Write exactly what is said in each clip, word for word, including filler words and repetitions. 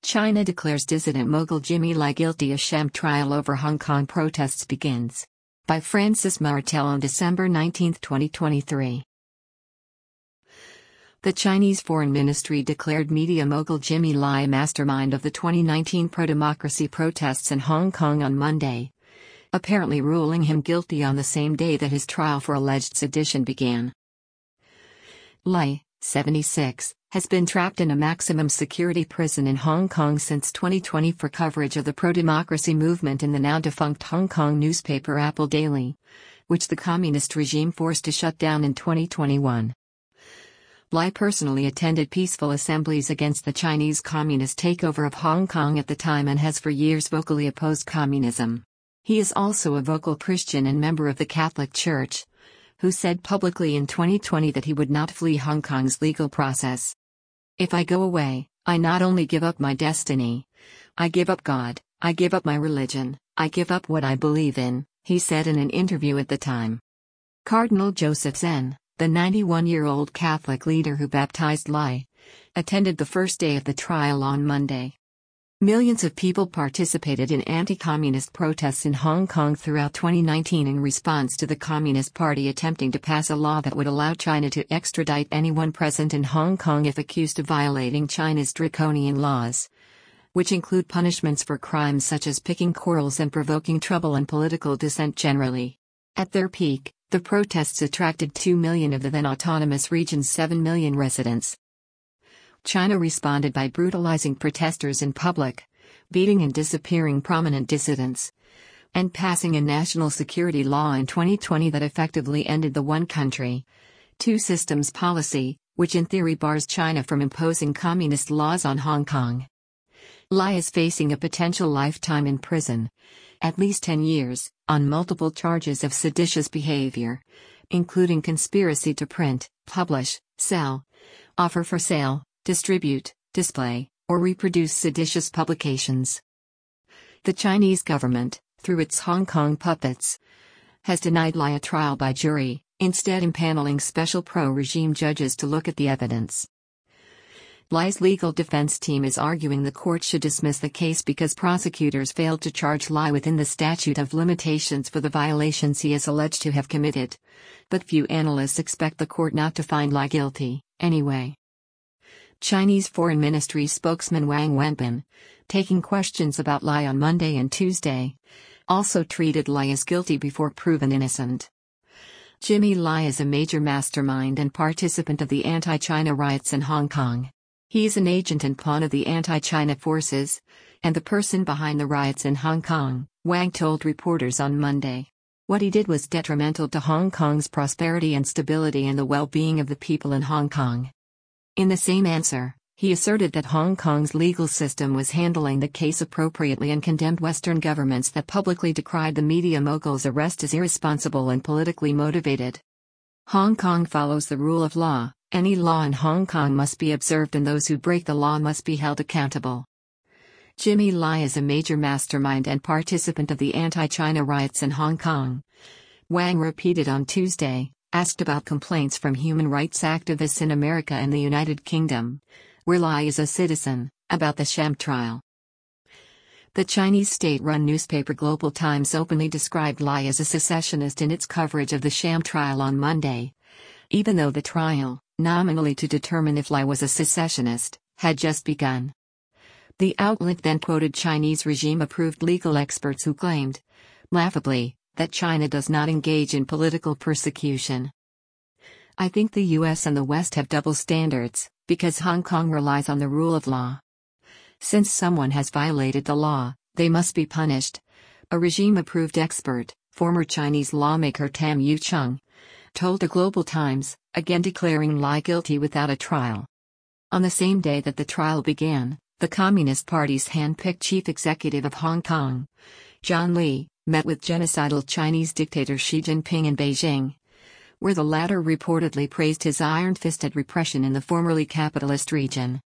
China declares dissident mogul Jimmy Lai guilty. A sham trial over Hong Kong protests begins. By Francis Martel on December nineteenth, twenty twenty-three. The Chinese Foreign Ministry declared media mogul Jimmy Lai mastermind of the twenty nineteen pro-democracy protests in Hong Kong on Monday, apparently ruling him guilty on the same day that his trial for alleged sedition began. Lai, seventy-six, has been trapped in a maximum security prison in Hong Kong since twenty twenty for coverage of the pro-democracy movement in the now-defunct Hong Kong newspaper Apple Daily, which the communist regime forced to shut down in twenty twenty-one. Lai personally attended peaceful assemblies against the Chinese communist takeover of Hong Kong at the time and has for years vocally opposed communism. He is also a vocal Christian and member of the Catholic Church, who said publicly in twenty twenty that he would not flee Hong Kong's legal process. "If I go away, I not only give up my destiny, I give up God, I give up my religion, I give up what I believe in," he said in an interview at the time. Cardinal Joseph Zen, the ninety-one-year-old Catholic leader who baptized Lai, attended the first day of the trial on Monday. Millions of people participated in anti-communist protests in Hong Kong throughout twenty nineteen in response to the Communist Party attempting to pass a law that would allow China to extradite anyone present in Hong Kong if accused of violating China's draconian laws, which include punishments for crimes such as picking quarrels and provoking trouble and political dissent generally. At their peak, the protests attracted two million of the then autonomous region's seven million residents. China responded by brutalizing protesters in public, beating and disappearing prominent dissidents, and passing a national security law in twenty twenty that effectively ended the one country, two systems policy, which in theory bars China from imposing communist laws on Hong Kong. Lai is facing a potential lifetime in prison, at least ten years, on multiple charges of seditious behavior, including conspiracy to print, publish, sell, offer for sale, distribute, display, or reproduce seditious publications. The Chinese government, through its Hong Kong puppets, has denied Lai a trial by jury, instead impaneling special pro-regime judges to look at the evidence. Lai's legal defense team is arguing the court should dismiss the case because prosecutors failed to charge Lai within the statute of limitations for the violations he is alleged to have committed, but few analysts expect the court not to find Lai guilty, anyway. Chinese Foreign Ministry spokesman Wang Wenbin, taking questions about Lai on Monday and Tuesday, also treated Lai as guilty before proven innocent. Jimmy Lai is a major mastermind and participant of the anti-China riots in Hong Kong. He is an agent and pawn of the anti-China forces, and the person behind the riots in Hong Kong, Wang told reporters on Monday. What he did was detrimental to Hong Kong's prosperity and stability and the well-being of the people in Hong Kong. In the same answer, he asserted that Hong Kong's legal system was handling the case appropriately and condemned Western governments that publicly decried the media mogul's arrest as irresponsible and politically motivated. Hong Kong follows the rule of law. Any law in Hong Kong must be observed and those who break the law must be held accountable. Jimmy Lai is a major mastermind and participant of the anti-China riots in Hong Kong, Wang repeated on Tuesday, asked about complaints from human rights activists in America and the United Kingdom, where Lai is a citizen, about the sham trial. The Chinese state-run newspaper Global Times openly described Lai as a secessionist in its coverage of the sham trial on Monday, even though the trial, nominally to determine if Lai was a secessionist, had just begun. The outlet then quoted Chinese regime-approved legal experts who claimed, laughably, that China does not engage in political persecution. "I think the U S and the West have double standards, because Hong Kong relies on the rule of law. Since someone has violated the law, they must be punished," a regime-approved expert, former Chinese lawmaker Tam Yu-chung, told the Global Times, again declaring Lai guilty without a trial. On the same day that the trial began, the Communist Party's hand-picked chief executive of Hong Kong, John Lee, met with genocidal Chinese dictator Xi Jinping in Beijing, where the latter reportedly praised his iron-fisted repression in the formerly capitalist region.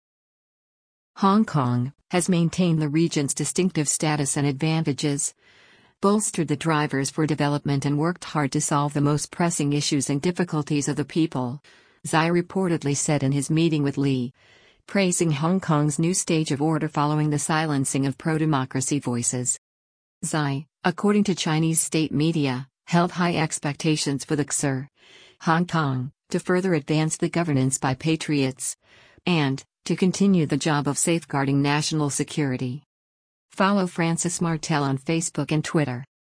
Hong Kong has maintained the region's distinctive status and advantages, bolstered the drivers for development and worked hard to solve the most pressing issues and difficulties of the people, Xi reportedly said in his meeting with Lee, praising Hong Kong's new stage of order following the silencing of pro-democracy voices. Xi, according to Chinese state media, held high expectations for the C S R, Hong Kong, to further advance the governance by patriots, and to continue the job of safeguarding national security. Follow Francis Martel on Facebook and Twitter.